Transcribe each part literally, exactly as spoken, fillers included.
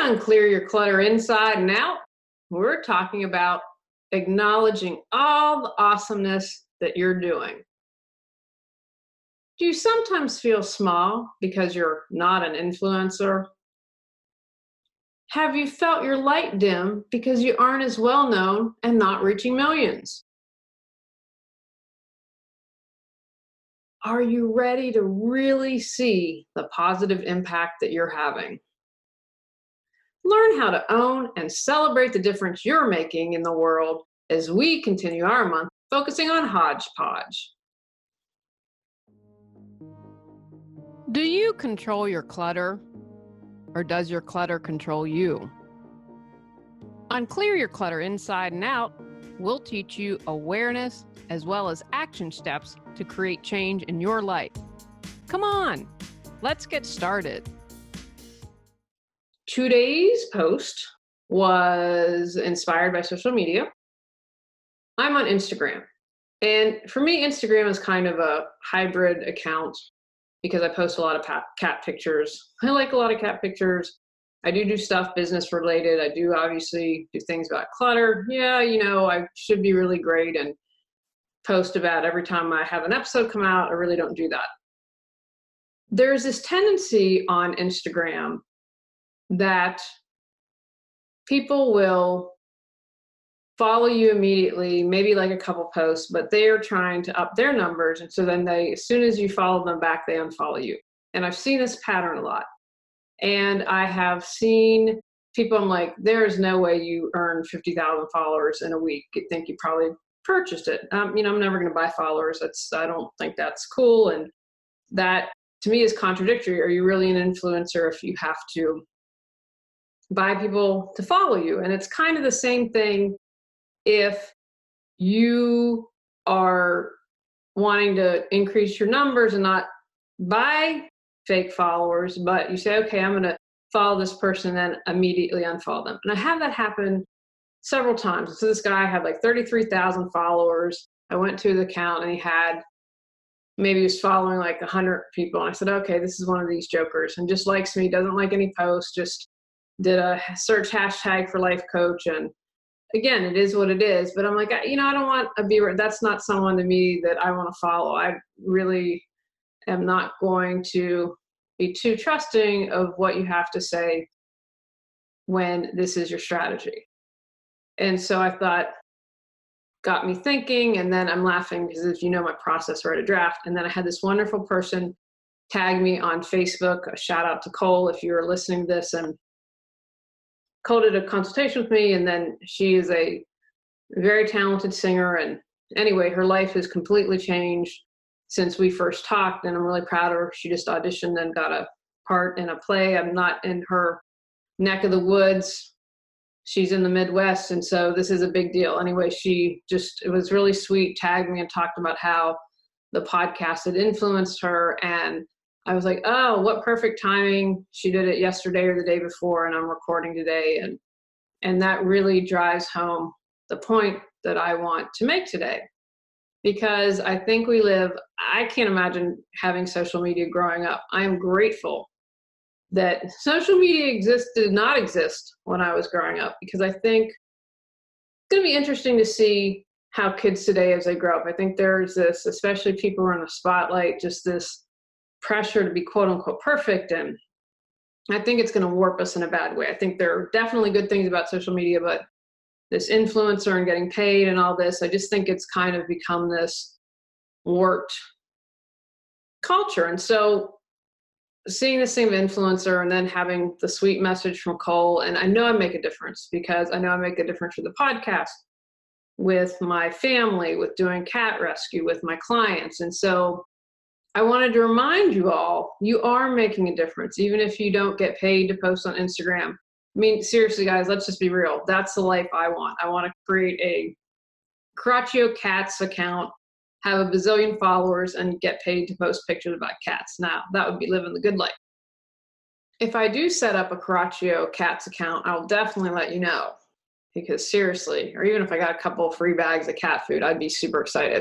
unclear your clutter inside and out, we're talking about acknowledging all the awesomeness that you're doing. Do you sometimes feel small because you're not an influencer? Have you felt your light dim because you aren't as well known and not reaching millions? Are you ready to really see the positive impact that you're having? Learn how to own and celebrate the difference you're making in the world as we continue our month focusing on hodgepodge. Do you control your clutter, or does your clutter control you? On Clear Your Clutter Inside and Out, we'll teach you awareness as well as action steps to create change in your life. Come on, let's get started. Today's post was inspired by social media. I'm on Instagram, and for me, Instagram is kind of a hybrid account because I post a lot of cat pictures. I like a lot of cat pictures. I do do stuff business related. I do obviously do things about clutter. Yeah, you know, I should be really great and post about every time I have an episode come out. I really don't do that. There's this tendency on Instagram that people will follow you immediately, maybe like a couple posts, but they are trying to up their numbers. And so then they, as soon as you follow them back, they unfollow you. And I've seen this pattern a lot. And I have seen people, I'm like, there's no way you earn fifty thousand followers in a week. I think you probably purchased it. Um, you know, I'm never going to buy followers. That's, I don't think that's cool. And that to me is contradictory. Are you really an influencer if you have to buy people to follow you? And it's kind of the same thing if you are wanting to increase your numbers and not buy fake followers, but you say, okay, I'm going to follow this person and then immediately unfollow them. And I have that happen several times. So this guy had like thirty-three thousand followers. I went to his account and he had, maybe he was following like one hundred people. And I said, okay, this is one of these jokers and just likes me, doesn't like any posts, just did a search hashtag for life coach. And again, it is what it is, but I'm like, you know, I don't want a be, that's not someone to me that I want to follow. I really am not going to be too trusting of what you have to say when this is your strategy. And so I thought, got me thinking, and then I'm laughing because if you know my process, write a draft. And then I had this wonderful person tag me on Facebook, a shout out to Cole if you're listening to this, and Cole did a consultation with me, and then she is a very talented singer. And anyway, her life has completely changed since we first talked, and I'm really proud of her. She just auditioned and got a part in a play. I'm not in her neck of the woods. She's in the Midwest, and so this is a big deal. Anyway, she just, it was really sweet, tagged me and talked about how the podcast had influenced her, and I was like, oh, what perfect timing. She did it yesterday or the day before, and I'm recording today. And, and that really drives home the point that I want to make today. Because I think we live, I can't imagine having social media growing up. I am grateful that social media exists, did not exist when I was growing up, because I think it's going to be interesting to see how kids today, as they grow up, I think there's this, especially people who are in the spotlight, just this pressure to be quote unquote perfect. And I think it's going to warp us in a bad way. I think there are definitely good things about social media, but this influencer and getting paid and all this, I just think it's kind of become this warped culture. And so seeing the same influencer and then having the sweet message from Cole, and I know I make a difference because I know I make a difference with the podcast, with my family, with doing cat rescue, with my clients. And so I wanted to remind you all, you are making a difference, even if you don't get paid to post on Instagram. I mean, seriously, guys, let's just be real. That's the life I want. I want to create a Caraccio Cats account, have a bazillion followers, and get paid to post pictures about cats. Now, that would be living the good life. If I do set up a Caraccio Cats account, I'll definitely let you know. Because seriously, or even if I got a couple of free bags of cat food, I'd be super excited.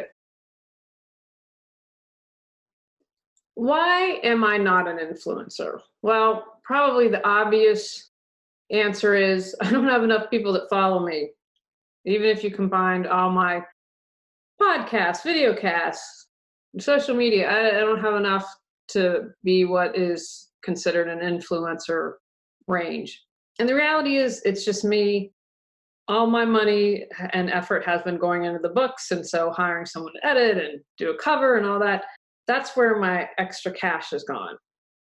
Why am I not an influencer? Well, probably the obvious answer is I don't have enough people that follow me. Even if you combined all my podcasts, video casts, social media, I, I don't have enough to be what is considered an influencer range. And the reality is, it's just me. All my money and effort has been going into the books. And so hiring someone to edit and do a cover and all that, that's where my extra cash has gone.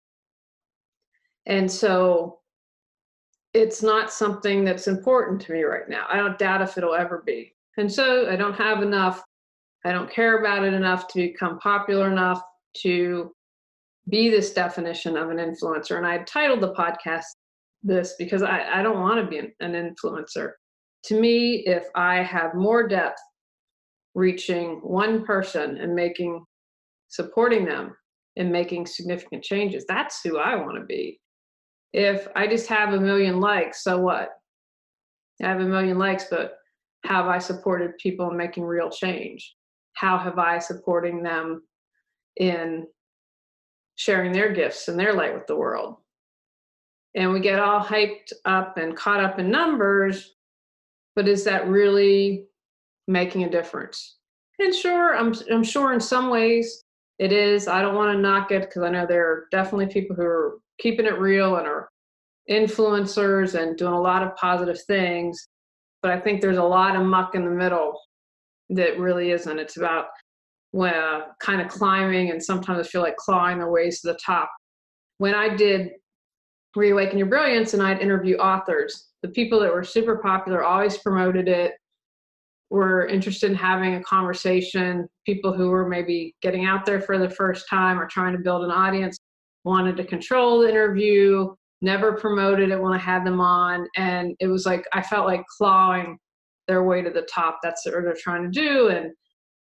And so it's not something that's important to me right now. I don't doubt if it'll ever be. And so I don't have enough, I don't care about it enough to become popular enough to be this definition of an influencer. And I titled the podcast this because I, I don't want to be an, an influencer. To me, if I have more depth reaching one person and making, supporting them and making significant changes, that's who I want to be. If I just have a million likes, so what? I have a million likes, but have I supported people in making real change? How have I supporting them in sharing their gifts and their light with the world? And we get all hyped up and caught up in numbers, but is that really making a difference? And sure, I'm I'm sure in some ways it is. I don't want to knock it because I know there are definitely people who are keeping it real and are influencers and doing a lot of positive things. But I think there's a lot of muck in the middle that really isn't. It's about well, kind of climbing, and sometimes I feel like clawing their ways to the top. When I did Reawaken Your Brilliance and I'd interview authors, the people that were super popular always promoted it, were interested in having a conversation. People who were maybe getting out there for the first time or trying to build an audience wanted to control the interview, never promoted it when I had them on. And it was like, I felt like clawing their way to the top. That's what they're trying to do. And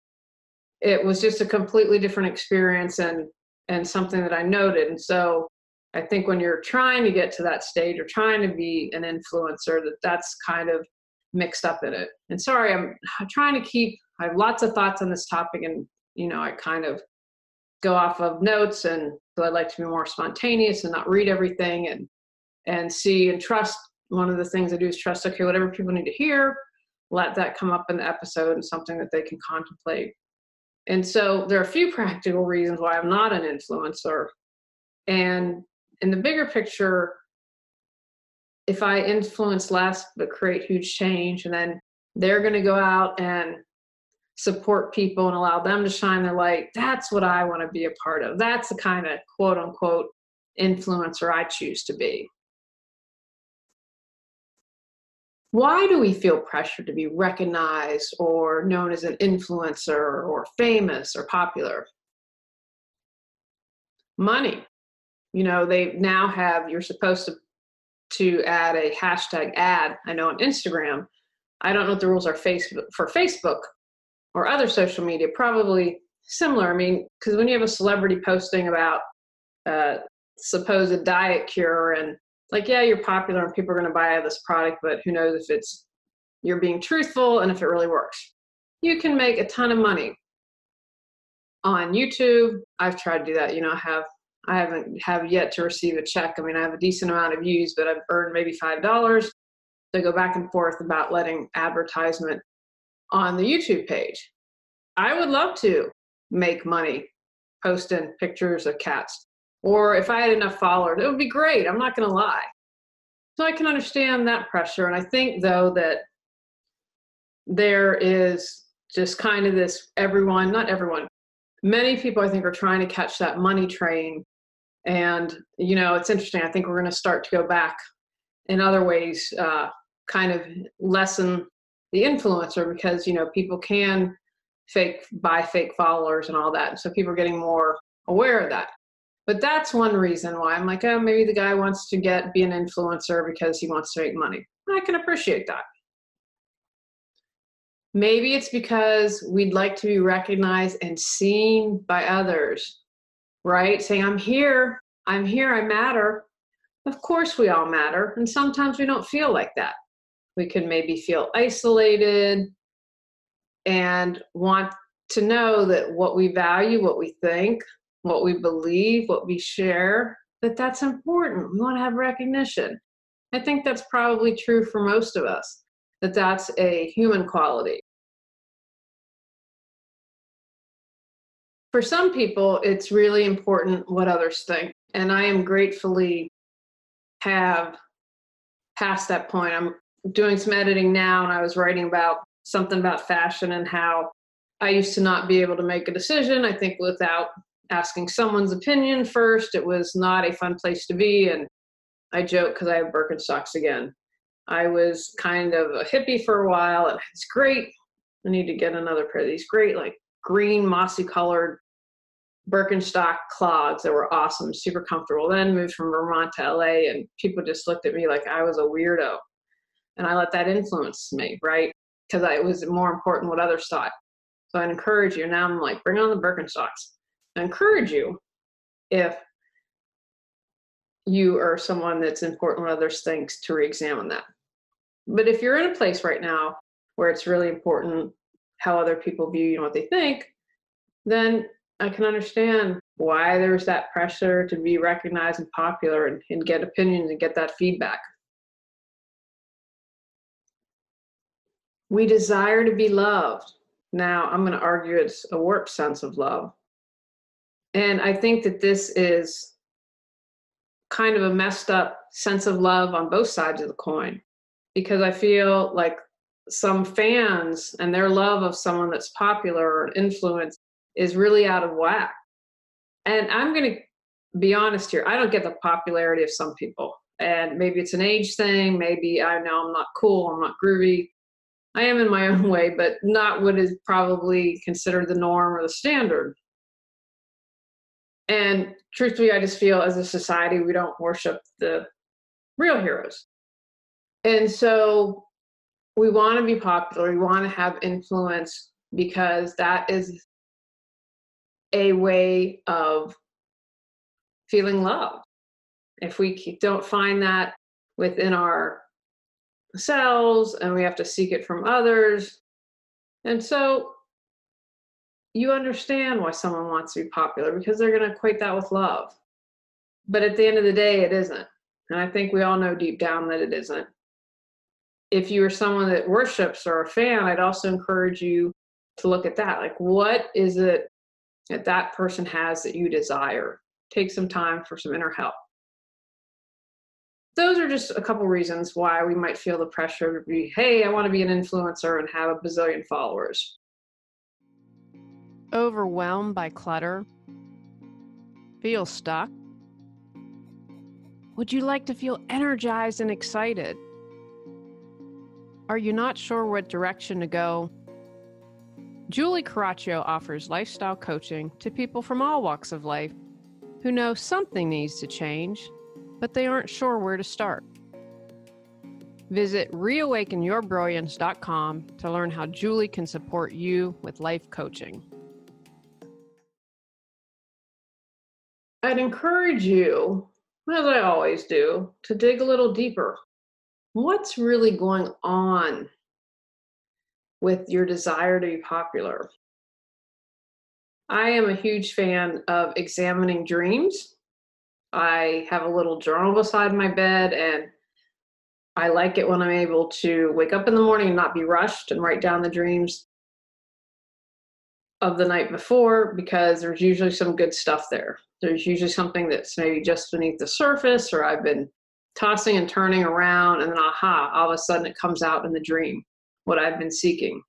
it was just a completely different experience and, and something that I noted. And so I think when you're trying to get to that stage or trying to be an influencer, that that's kind of mixed up in it. And sorry, I'm trying to keep, I have lots of thoughts on this topic, and, you know, I kind of go off of notes, and so I'd like to be more spontaneous and not read everything and, and see and trust. One of the things I do is trust, okay, whatever people need to hear, let that come up in the episode and something that they can contemplate. And so there are a few practical reasons why I'm not an influencer. And in the bigger picture, if I influence less but create huge change, and then they're going to go out and support people and allow them to shine their light, that's what I want to be a part of. That's the kind of quote unquote influencer I choose to be. Why do we feel pressure to be recognized or known as an influencer or famous or popular? Money. You know, they now have, you're supposed to, to add a hashtag ad. I know on Instagram, I don't know what the rules are Facebook, for Facebook or other social media, probably similar. I mean, because when you have a celebrity posting about uh, supposed diet cure, and like, yeah, you're popular and people are going to buy this product, but who knows if it's, you're being truthful and if it really works. You can make a ton of money on YouTube. I've tried to do that. You know, I have, I haven't have yet to receive a check. I mean, I have a decent amount of views, but I've earned maybe five dollars. They go back and forth about letting advertisement on the YouTube page. I would love to make money posting pictures of cats. Or if I had enough followers, it would be great. I'm not going to lie. So I can understand that pressure. And I think, though, that there is just kind of this, everyone, not everyone, many people I think are trying to catch that money train. And, you know, it's interesting. I think we're going to start to go back in other ways, uh, kind of lessen the influencer, because, you know, people can fake, buy fake followers and all that. So people are getting more aware of that. But that's one reason why I'm like, oh, maybe the guy wants to get, be an influencer because he wants to make money. I can appreciate that. Maybe it's because we'd like to be recognized and seen by others, right? Saying, I'm here, I'm here, I matter. Of course we all matter. And sometimes we don't feel like that. We can maybe feel isolated and want to know that what we value, what we think, what we believe, what we share, that that's important. We want to have recognition. I think that's probably true for most of us, that that's a human quality. For some people, it's really important what others think. And I am gratefully have passed that point. I'm doing some editing now, and I was writing about something about fashion and how I used to not be able to make a decision, I think, without asking someone's opinion first. It was not a fun place to be. And I joke because I have Birkenstocks again. I was kind of a hippie for a while, and it's great. I need to get another pair of these great, like green, mossy colored Birkenstock clogs that were awesome, super comfortable. Then moved from Vermont to L A, and people just looked at me like I was a weirdo. And I let that influence me, right? Because it was more important what others thought. So I encourage you. Now I'm like, bring on the Birkenstocks. I encourage you, if you are someone that's important what others think, to re-examine that. But if you're in a place right now where it's really important how other people view you and what they think, then I can understand why there's that pressure to be recognized and popular and, and get opinions and get that feedback. We desire to be loved. Now, I'm going to argue it's a warped sense of love. And I think that this is kind of a messed up sense of love on both sides of the coin, because I feel like some fans and their love of someone that's popular or influence is really out of whack. And I'm going to be honest here. I don't get the popularity of some people. And maybe it's an age thing. Maybe I know I'm not cool. I'm not groovy. I am in my own way, but not what is probably considered the norm or the standard. And truthfully, I just feel as a society, we don't worship the real heroes. And so we want to be popular. We want to have influence because that is a way of feeling loved. If we don't find that within ourselves, and we have to seek it from others. And so you understand why someone wants to be popular, because they're going to equate that with love. But at the end of the day, it isn't. And I think we all know deep down that it isn't. If you are someone that worships or a fan, I'd also encourage you to look at that. Like, what is it that that person has that you desire? Take some time for some inner help. Those are just a couple reasons why we might feel the pressure to be, hey, I want to be an influencer and have a bazillion followers. Overwhelmed by clutter? Feel stuck? Would you like to feel energized and excited? Are you not sure what direction to go? Julie Caraccio offers lifestyle coaching to people from all walks of life who know something needs to change, but they aren't sure where to start. Visit reawaken your brilliance dot com to learn how Julie can support you with life coaching. I'd encourage you, as I always do, to dig a little deeper. What's really going on with your desire to be popular? I am a huge fan of examining dreams. I have a little journal beside my bed, and I like it when I'm able to wake up in the morning and not be rushed and write down the dreams of the night before, because there's usually some good stuff there. There's usually something that's maybe just beneath the surface, or I've been tossing and turning around, and then aha, all of a sudden it comes out in the dream, what I've been seeking.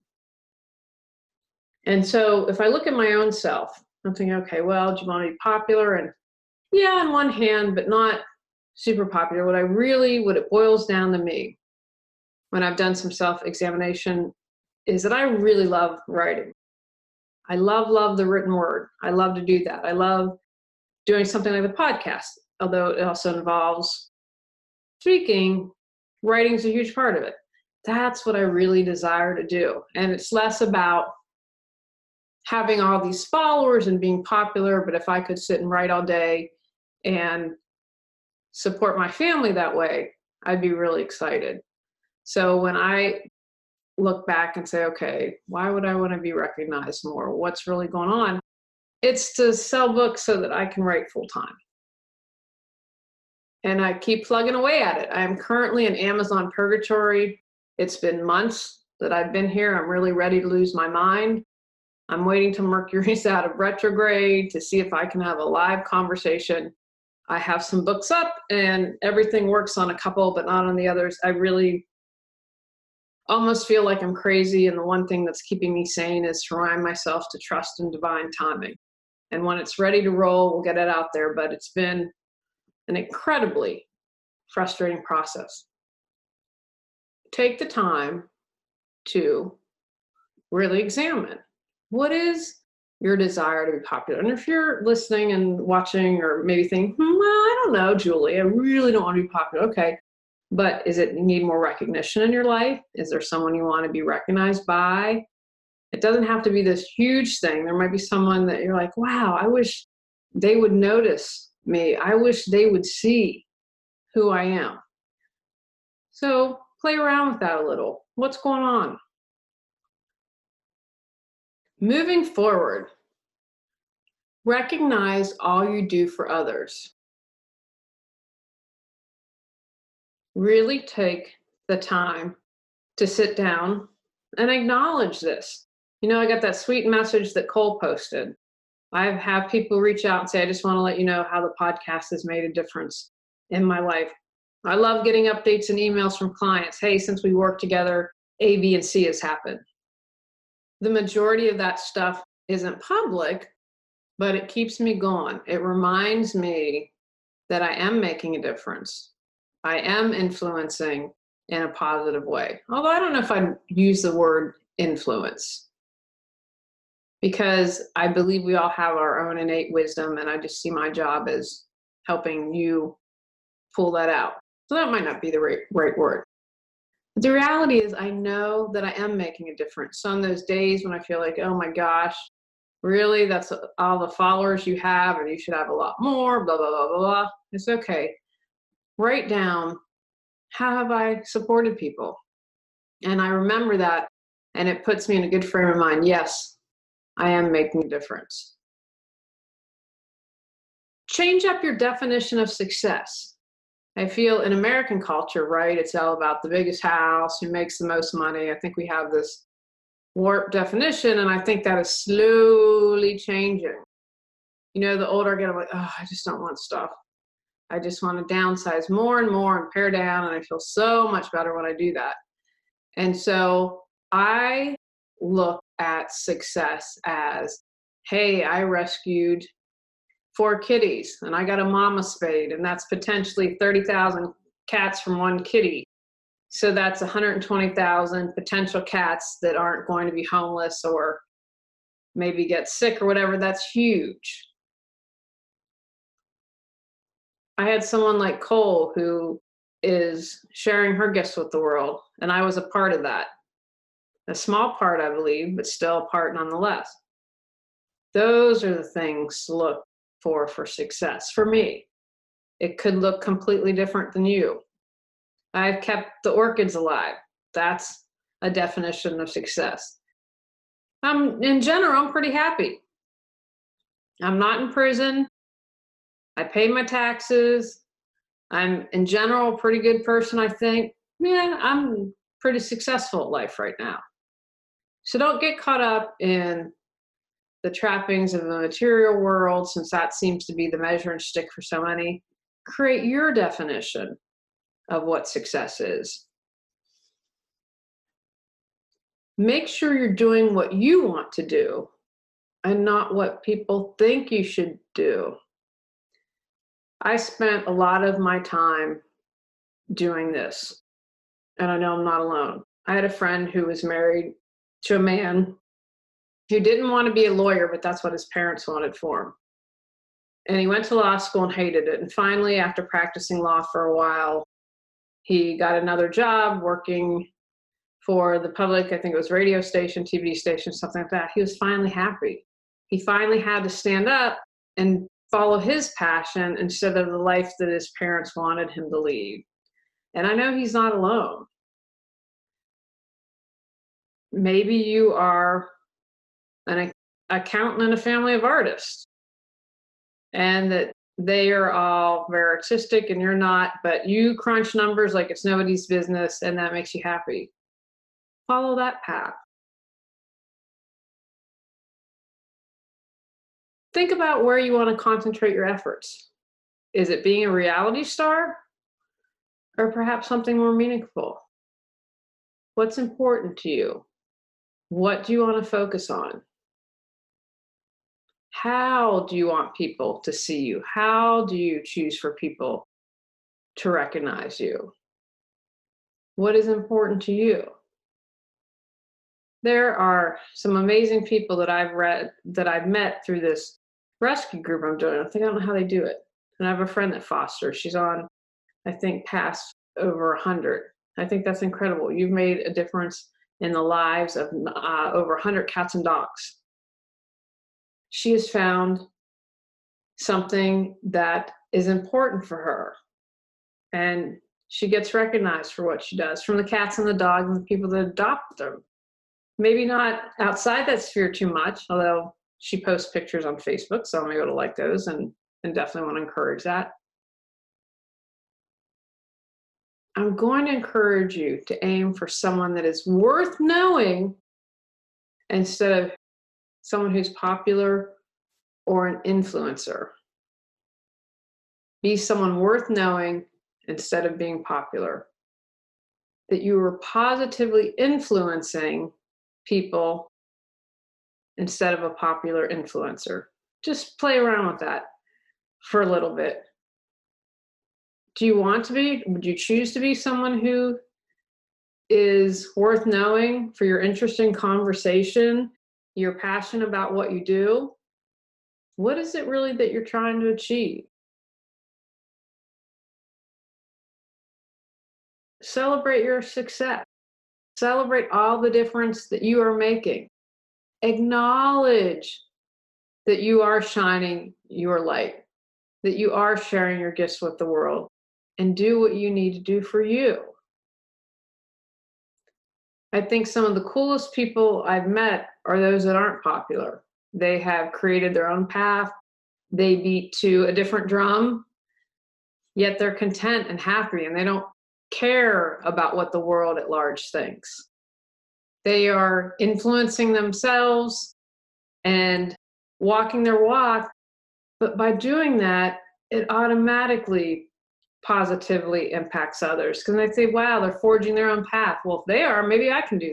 And so if I look at my own self, I'm thinking, okay, well, do you want to be popular? And yeah, on one hand, but not super popular. What I really, what it boils down to me, when I've done some self-examination, is that I really love writing. I love, love the written word. I love to do that. I love doing something like the podcast, although it also involves speaking. Writing is a huge part of it. That's what I really desire to do. And it's less about having all these followers and being popular, but if I could sit and write all day and support my family that way, I'd be really excited. So when I look back and say, okay, why would I want to be recognized more? What's really going on? It's to sell books so that I can write full time. and I keep plugging away at it. I am currently in Amazon purgatory. It's been months that I've been here. I'm really ready to lose my mind. I'm waiting till Mercury's out of retrograde to see if I can have a live conversation. I have some books up and everything works on a couple, but not on the others. I really almost feel like I'm crazy. And the one thing that's keeping me sane is to remind myself to trust in divine timing. And when it's ready to roll, we'll get it out there. But it's been an incredibly frustrating process. Take the time to really examine what is your desire to be popular. And if you're listening and watching or maybe thinking, hmm, well, I don't know, Julie, I really don't want to be popular. Okay. But is it you need more recognition in your life? Is there someone you want to be recognized by? It doesn't have to be this huge thing. There might be someone that you're like, wow, I wish they would notice me. I wish they would see who I am. So play around with that a little. What's going on? Moving forward, recognize all you do for others. Really take the time to sit down and acknowledge this. You know, I got that sweet message that Cole posted. I've had people reach out and say, I just want to let you know how the podcast has made a difference in my life. I love getting updates and emails from clients. Hey, since we work together, A, B, and C has happened. The majority of that stuff isn't public, but it keeps me going. It reminds me that I am making a difference. I am influencing in a positive way. Although I don't know if I'd use the word influence, because I believe we all have our own innate wisdom, and I just see my job as helping you pull that out. So that might not be the right, right word. But the reality is I know that I am making a difference. So on those days when I feel like, oh my gosh, really, that's all the followers you have, and you should have a lot more, blah, blah, blah, blah, blah. It's okay. Write down, how have I supported people? And I remember that, and it puts me in a good frame of mind. Yes, I am making a difference. Change up your definition of success. I feel in American culture, right, it's all about the biggest house, who makes the most money. I think we have this warped definition, and I think that is slowly changing. You know, the older I get, I'm like, oh, I just don't want stuff. I just want to downsize more and more and pare down, and I feel so much better when I do that. And so I look at success as, hey, I rescued four kitties, and I got a mama spade, and that's potentially thirty thousand cats from one kitty. So that's one hundred twenty thousand potential cats that aren't going to be homeless or maybe get sick or whatever. That's huge. I had someone like Cole who is sharing her gifts with the world, and I was a part of that. A small part, I believe, but still a part nonetheless. Those are the things to look for for success. For me, it could look completely different than you. I've kept the orchids alive. That's a definition of success. I'm, in general, I'm pretty happy. I'm not in prison. I pay my taxes. I'm, in general, a pretty good person, I think. Yeah, I'm pretty successful at life right now. So don't get caught up in the trappings of the material world, since that seems to be the measuring stick for so many. Create your definition of what success is. Make sure you're doing what you want to do and not what people think you should do. I spent a lot of my time doing this, and I know I'm not alone. I had a friend who was married to a man who didn't want to be a lawyer, but that's what his parents wanted for him. And he went to law school and hated it. And finally, after practicing law for a while, he got another job working for the public, I think it was radio station, T V station, something like that. He was finally happy. He finally had to stand up and follow his passion instead of the life that his parents wanted him to lead. And I know he's not alone. Maybe you are an accountant in a family of artists, and that they are all very artistic and you're not, but you crunch numbers like it's nobody's business and that makes you happy. Follow that path. Think about where you want to concentrate your efforts. Is it being a reality star or perhaps something more meaningful? What's important to you? What do you want to focus on? How do you want people to see you? How do you choose for people to recognize you? What is important to you? There are some amazing people that I've read, that I've met through this rescue group I'm doing. I think I don't know how they do it. And I have a friend that fosters. She's on, I think, past over one hundred. I think that's incredible. You've made a difference in the lives of uh, over one hundred cats and dogs. She has found something that is important for her. And she gets recognized for what she does from the cats and the dogs and the people that adopt them. Maybe not outside that sphere too much, although she posts pictures on Facebook, so I'm able to like those and, and definitely want to encourage that. I'm going to encourage you to aim for someone that is worth knowing instead of someone who's popular or an influencer. Be someone worth knowing instead of being popular. That you are positively influencing people instead of a popular influencer. Just play around with that for a little bit. Do you want to be, would you choose to be someone who is worth knowing for your interesting conversation, your passion about what you do? What is it really that you're trying to achieve? Celebrate your success. Celebrate all the difference that you are making. Acknowledge that you are shining your light, that you are sharing your gifts with the world, and do what you need to do for you. I think some of the coolest people I've met are those that aren't popular. They have created their own path. They beat to a different drum, yet they're content and happy, and they don't care about what the world at large thinks. They are influencing themselves and walking their walk, but by doing that, it automatically positively impacts others because they say, wow, they're forging their own path. Well, if they are, maybe I can do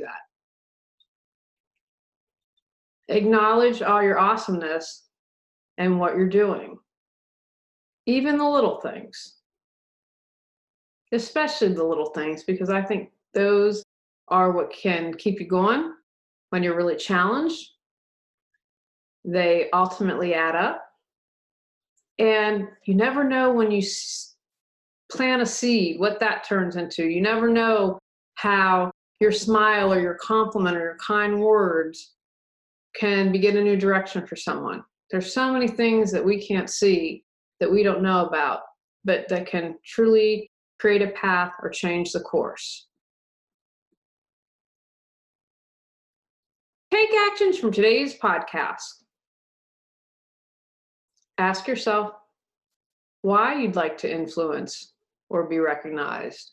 that. Acknowledge all your awesomeness and what you're doing, even the little things, especially the little things, because I think those are what can keep you going when you're really challenged. They ultimately add up. And you never know when you plant a seed, what that turns into. You never know how your smile or your compliment or your kind words can begin a new direction for someone. There's so many things that we can't see, that we don't know about, but that can truly create a path or change the course. Take actions from today's podcast. Ask yourself why you'd like to influence or be recognized.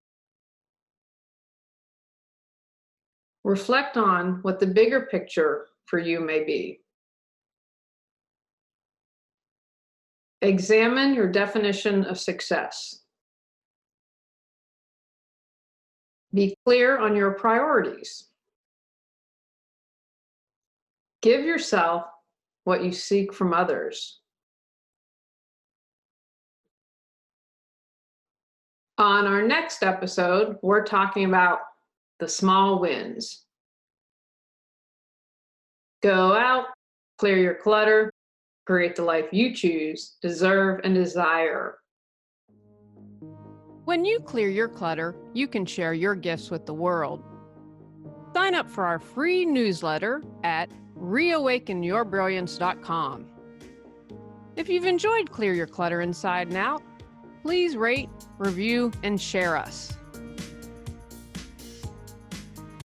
Reflect on what the bigger picture for you may be. Examine your definition of success. Be clear on your priorities. Give yourself what you seek from others. On our next episode, we're talking about the small wins. Go out, clear your clutter, create the life you choose, deserve, and desire. When you clear your clutter, you can share your gifts with the world. Sign up for our free newsletter at reawaken your brilliance dot com. If you've enjoyed Clear Your Clutter Inside and Out, please rate, review, and share us.